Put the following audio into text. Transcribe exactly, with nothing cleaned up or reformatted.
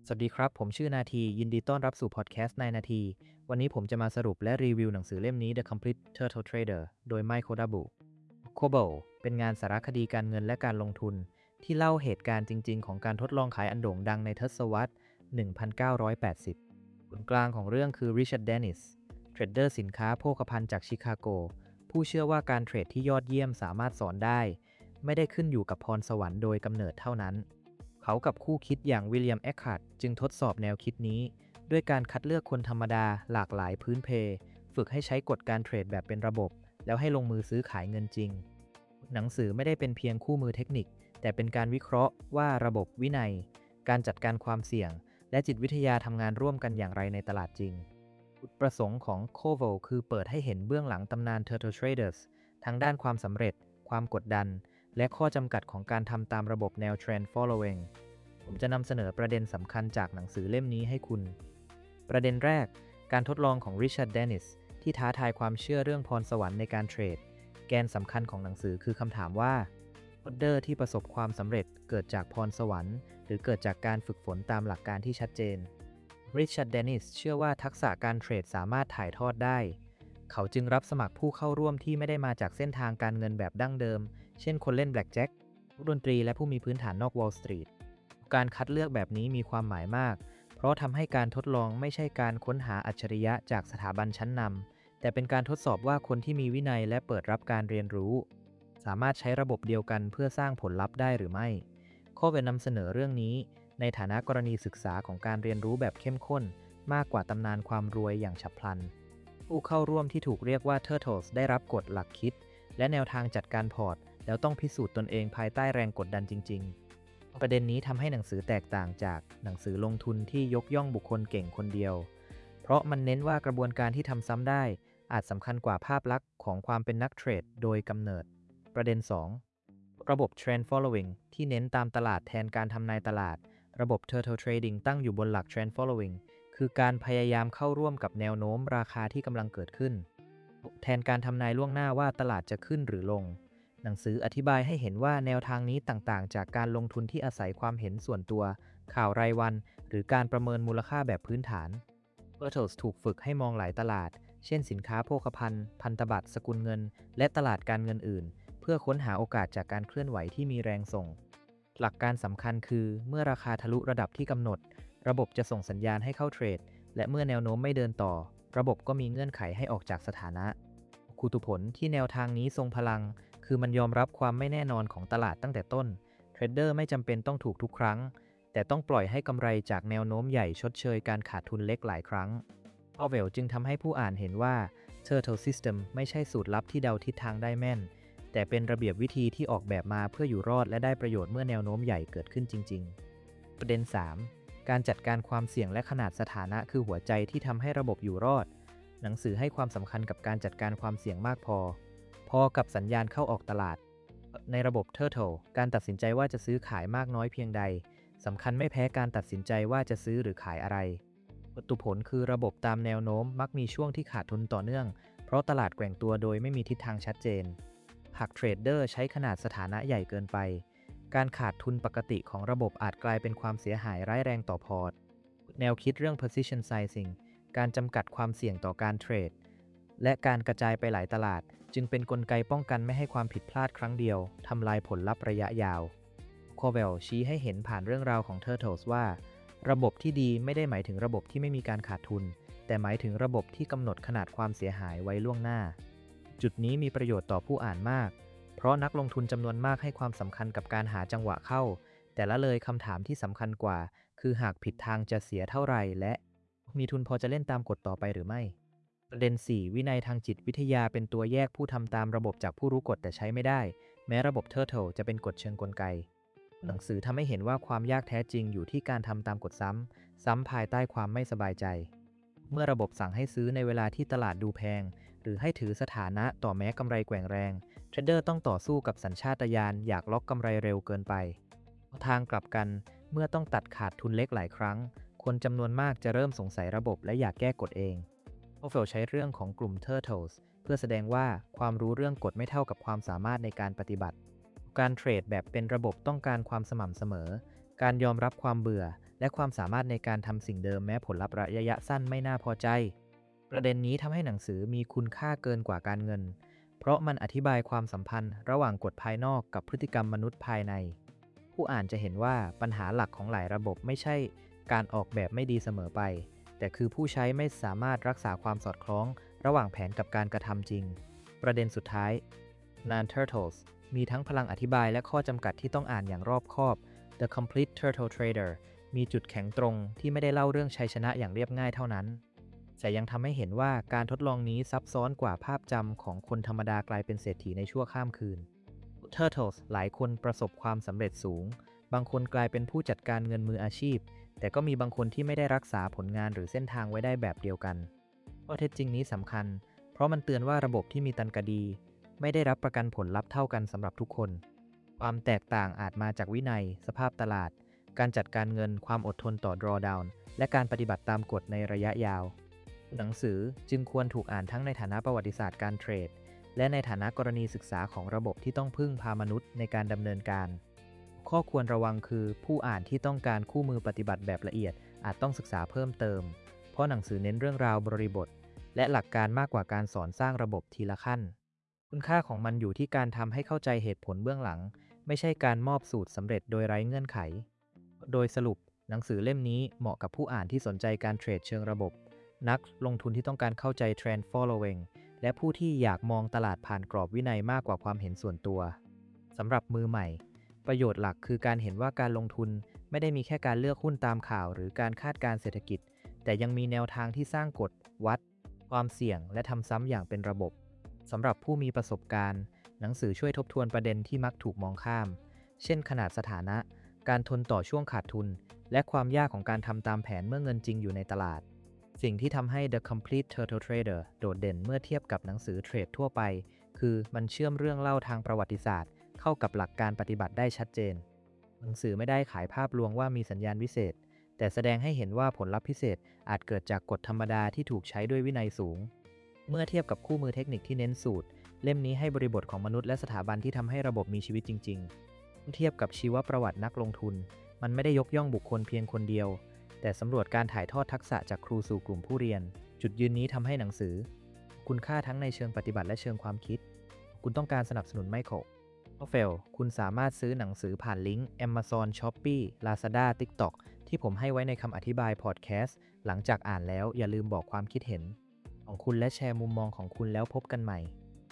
สวัสดีครับผมชื่อนาทียินดีต้อนรับสู่พอดแคสต์นายนาทีวันนี้ผมจะมาสรุปและรีวิวหนังสือเล่มนี้ The Complete Turtle Trader โดยไมค์โคดาบุ โคโบเป็นงานสารคดีการเงินและการลงทุนที่เล่าเหตุการณ์จริงๆของการทดลองขายอันโด่งดังในทศวรรษ หนึ่งพันเก้าร้อยแปดสิบ ศูนย์กลางของเรื่องคือริชาร์ด เดนนิสเทรดเดอร์สินค้าโภคภัณฑ์จากชิคาโกผู้เชื่อว่าการเทรดที่ยอดเยี่ยมสามารถสอนได้ไม่ได้ขึ้นอยู่กับพรสวรรค์โดยกำเนิดเท่านั้นเขากับคู่คิดอย่างวิลเลียม แอคคัร์ดจึงทดสอบแนวคิดนี้ด้วยการคัดเลือกคนธรรมดาหลากหลายพื้นเพฝึกให้ใช้กฎการเทรดแบบเป็นระบบแล้วให้ลงมือซื้อขายเงินจริงหนังสือไม่ได้เป็นเพียงคู่มือเทคนิคแต่เป็นการวิเคราะห์ว่าระบบวินัยการจัดการความเสี่ยงและจิตวิทยาทำงานร่วมกันอย่างไรในตลาดจริงจุดประสงค์ของ Koval คือเปิดให้เห็นเบื้องหลังตำนาน Turtle Traders ทั้งด้านความสำเร็จความกดดันและข้อจำกัดของการทำตามระบบแนว Trend Following ผมจะนำเสนอประเด็นสำคัญจากหนังสือเล่มนี้ให้คุณ ประเด็นแรกการทดลองของริชาร์ด เดนนิสที่ท้าทายความเชื่อเรื่องพรสวรรค์ในการเทรดแกนสำคัญของหนังสือคือคำถามว่าโทรดเดอร์ที่ประสบความสำเร็จเกิดจากพรสวรรค์หรือเกิดจากการฝึกฝนตามหลักการที่ชัดเจนริชาร์ด เดนนิสเชื่อว่าทักษะการเทรดสามารถถ่ายทอดได้เขาจึงรับสมัครผู้เข้าร่วมที่ไม่ได้มาจากเส้นทางการเงินแบบดั้งเดิมเช่นคนเล่นแบล็กแจ็คนักดนตรีและผู้มีพื้นฐานนอกวอลล์สตรีทการคัดเลือกแบบนี้มีความหมายมากเพราะทำให้การทดลองไม่ใช่การค้นหาอัจฉริยะจากสถาบันชั้นนำแต่เป็นการทดสอบว่าคนที่มีวินัยและเปิดรับการเรียนรู้สามารถใช้ระบบเดียวกันเพื่อสร้างผลลัพธ์ได้หรือไม่ข้อเวนนำเสนอเรื่องนี้ในฐานะกรณีศึกษาของการเรียนรู้แบบเข้มข้นมากกว่าตำนานความรวยอย่างฉับพลันผู้เข้าร่วมที่ถูกเรียกว่า Turtles ได้รับกฎหลักคิดและแนวทางจัดการพอร์ตแล้วต้องพิสูจน์ตนเองภายใต้แรงกดดันจริงๆประเด็นนี้ทำให้หนังสือแตกต่างจากหนังสือลงทุนที่ยกย่องบุคคลเก่งคนเดียวเพราะมันเน้นว่ากระบวนการที่ทำซ้ำได้อาจสำคัญกว่าภาพลักษณ์ของความเป็นนักเทรดโดยกำเนิดประเด็นสองระบบ Trend Following ที่เน้นตามตลาดแทนการทำนายตลาดระบบ Turtle Trading ตั้งอยู่บนหลัก Trend Following คือการพยายามเข้าร่วมกับแนวโน้มราคาที่กำลังเกิดขึ้นแทนการทำนายล่วงหน้าว่าตลาดจะขึ้นหรือลงหนังสืออธิบายให้เห็นว่าแนวทางนี้ต่างๆจากการลงทุนที่อาศัยความเห็นส่วนตัวข่าวรายวันหรือการประเมินมูลค่าแบบพื้นฐาน Turtles ถูกฝึกให้มองหลายตลาดเช่นสินค้าโภคภัณฑ์พันธบัตรสกุลเงินและตลาดการเงินอื่นเพื่อค้นหาโอกาสจากการเคลื่อนไหวที่มีแรงส่งหลักการสำคัญคือเมื่อราคาทะลุระดับที่กำหนดระบบจะส่งสัญญาณให้เข้าเทรดและเมื่อแนวโน้มไม่เดินต่อระบบก็มีเงื่อนไขให้ออกจากสถานะคูตุผลที่แนวทางนี้ทรงพลังคือมันยอมรับความไม่แน่นอนของตลาดตั้งแต่ต้นเทรดเดอร์ไม่จำเป็นต้องถูกทุกครั้งแต่ต้องปล่อยให้กำไรจากแนวโน้มใหญ่ชดเชยการขาดทุนเล็กหลายครั้งพอเวลจึงทำให้ผู้อ่านเห็นว่า Turtle System ไม่ใช่สูตรลับที่เดาทิศทางได้แม่นแต่เป็นระเบียบวิธีที่ออกแบบมาเพื่ออยู่รอดและได้ประโยชน์เมื่อแนวโน้มใหญ่เกิดขึ้นจริงๆประเด็น สาม การจัดการความเสี่ยงและขนาดสถานะคือหัวใจที่ทำให้ระบบอยู่รอดหนังสือให้ความสำคัญกับการจัดการความเสี่ยงมากพอพอกับสัญญาณเข้าออกตลาดในระบบ Turtle การตัดสินใจว่าจะซื้อขายมากน้อยเพียงใดสำคัญไม่แพ้การตัดสินใจว่าจะซื้อหรือขายอะไรประตูผลคือระบบตามแนวโน้มมักมีช่วงที่ขาดทุนต่อเนื่องเพราะตลาดแกว่งตัวโดยไม่มีทิศทางชัดเจนหากเทรดเดอร์ใช้ขนาดสถานะใหญ่เกินไปการขาดทุนปกติของระบบอาจกลายเป็นความเสียหายร้ายแรงต่อพอร์ตแนวคิดเรื่อง position sizing การจำกัดความเสี่ยงต่อการเทรดและการกระจายไปหลายตลาดจึงเป็นกลไกป้องกันไม่ให้ความผิดพลาดครั้งเดียวทำลายผลลัพธ์ระยะยาวโคเวลชี้ให้เห็นผ่านเรื่องราวของ Turtles ว่าระบบที่ดีไม่ได้หมายถึงระบบที่ไม่มีการขาดทุนแต่หมายถึงระบบที่กำหนดขนาดความเสียหายไว้ล่วงหน้าจุดนี้มีประโยชน์ต่อผู้อ่านมากเพราะนักลงทุนจำนวนมากให้ความสำคัญกับการหาจังหวะเข้าแต่ละเลยคำถามที่สำคัญกว่าคือหากผิดทางจะเสียเท่าไหร่และมีทุนพอจะเล่นตามกฎต่อไปหรือไม่ประเด็น สี่ วินัยทางจิตวิทยาเป็นตัวแยกผู้ทำตามระบบจากผู้รู้กฎแต่ใช้ไม่ได้แม้ระบบ Turtle จะเป็นกฎเชิงกลไกหนังสือทำให้เห็นว่าความยากแท้จริงอยู่ที่การทำตามกฎซ้ำซ้ำภายใต้ความไม่สบายใจเมื่อระบบสั่งให้ซื้อในเวลาที่ตลาดดูแพงหรือให้ถือสถานะต่อแม้กำไรแกว่งแรงเทรดเดอร์ต้องต่อสู้กับสัญชาตญาณอยากล็อกกำไรเร็วเกินไปทางกลับกันเมื่อต้องตัดขาดทุนเล็กหลายครั้งคนจำนวนมากจะเริ่มสงสัยระบบและอยากแก้กฎเองโอเฟลใช้เรื่องของกลุ่ม Turtles เพื่อแสดงว่าความรู้เรื่องกฎไม่เท่ากับความสามารถในการปฏิบัติการเทรดแบบเป็นระบบต้องการความสม่ำเสมอการยอมรับความเบื่อและความสามารถในการทำสิ่งเดิมแม้ผลลัพธ์ระยะสั้นไม่น่าพอใจประเด็นนี้ทำให้หนังสือมีคุณค่าเกินกว่าการเงินเพราะมันอธิบายความสัมพันธ์ระหว่างกฎภายนอกกับพฤติกรรมมนุษย์ภายในผู้อ่านจะเห็นว่าปัญหาหลักของหลายระบบไม่ใช่การออกแบบไม่ดีเสมอไปแต่คือผู้ใช้ไม่สามารถรักษาความสอดคล้องระหว่างแผนกับการกระทำจริงประเด็นสุดท้าย Non-Turtles มีทั้งพลังอธิบายและข้อจำกัดที่ต้องอ่านอย่างรอบคอบ The Complete Turtle Trader มีจุดแข็งตรงที่ไม่ได้เล่าเรื่องชัยชนะอย่างเรียบง่ายเท่านั้นแต่ยังทำให้เห็นว่าการทดลองนี้ซับซ้อนกว่าภาพจำของคนธรรมดากลายเป็นเศรษฐีในชั่วข้ามคืน Turtles หลายคนประสบความสำเร็จสูงบางคนกลายเป็นผู้จัดการเงินมืออาชีพแต่ก็มีบางคนที่ไม่ได้รักษาผลงานหรือเส้นทางไว้ได้แบบเดียวกันข้อเท็จจริงนี้สำคัญเพราะมันเตือนว่าระบบที่มีตันกดี ไม่ได้รับประกันผลลัพธ์เท่ากันสำหรับทุกคน ความแตกต่างอาจมาจากวินัย สภาพตลาด การจัดการเงิน ความอดทนต่อ drawdown และการปฏิบัติตามกฎในระยะยาว หนังสือจึงควรถูกอ่านทั้งในฐานะประวัติศาสตร์การเทรด และในฐานะกรณีศึกษาของระบบที่ต้องพึ่งพามนุษย์ในการดำเนินการ ข้อควรระวังคือผู้อ่านที่ต้องการคู่มือปฏิบัติแบบละเอียดอาจต้องศึกษาเพิ่มเติม เพราะหนังสือเน้นเรื่องราวบริบท และหลักการมากกว่าการสอนสร้างระบบทีละขั้นคุณค่าของมันอยู่ที่การทำให้เข้าใจเหตุผลเบื้องหลังไม่ใช่การมอบสูตรสำเร็จโดยไร้เงื่อนไขโดยสรุปหนังสือเล่มนี้เหมาะกับผู้อ่านที่สนใจการเทรดเชิงระบบนักลงทุนที่ต้องการเข้าใจ Trend Following และผู้ที่อยากมองตลาดผ่านกรอบวินัยมากกว่าความเห็นส่วนตัวสำหรับมือใหม่ประโยชน์หลักคือการเห็นว่าการลงทุนไม่ได้มีแค่การเลือกหุ้นตามข่าวหรือการคาดการณ์เศรษฐกิจแต่ยังมีแนวทางที่สร้างกฎวัดความเสี่ยงและทำซ้ำอย่างเป็นระบบสำหรับผู้มีประสบการณ์หนังสือช่วยทบทวนประเด็นที่มักถูกมองข้ามเช่นขนาดสถานะการทนต่อช่วงขาดทุนและความยากของการทำตามแผนเมื่อเงินจริงอยู่ในตลาดสิ่งที่ทำให้ The Complete Turtle Trader โดดเด่นเมื่อเทียบกับหนังสือเทรดทั่วไปคือมันเชื่อมเรื่องเล่าทางประวัติศาสตร์เข้ากับหลักการปฏิบัติได้ชัดเจนหนังสือไม่ได้ขายภาพลวงว่ามีสัญญาณวิเศษแต่แสดงให้เห็นว่าผลลัพธ์พิเศษอาจเกิดจากกฎธรรมดาที่ถูกใช้ด้วยวินัยสูงเมื่อเทียบกับคู่มือเทคนิคที่เน้นสูตรเล่มนี้ให้บริบทของมนุษย์และสถาบันที่ทำให้ระบบมีชีวิตจริงๆเทียบกับชีวประวัตินักลงทุนมันไม่ได้ยกย่องบุคคลเพียงคนเดียวแต่สำรวจการถ่ายทอดทักษะจากครูสู่กลุ่มผู้เรียนจุดยืนนี้ทำให้หนังสือคุณค่าทั้งในเชิงปฏิบัติและเชิงความคิดคุณต้องการสนับสนุนไมเคิลก็เฟลคุณสามารถซื้อหนังสือผ่านลิงก์ Amazon Shopee Lazada TikTok ที่ผมให้ไว้ในคำอธิบายพอดแคสต์หลังจากอ่านแล้วอย่าลืมบอกความคิดเห็นของคุณและแชร์มุมมองของคุณแล้วพบกันใหม่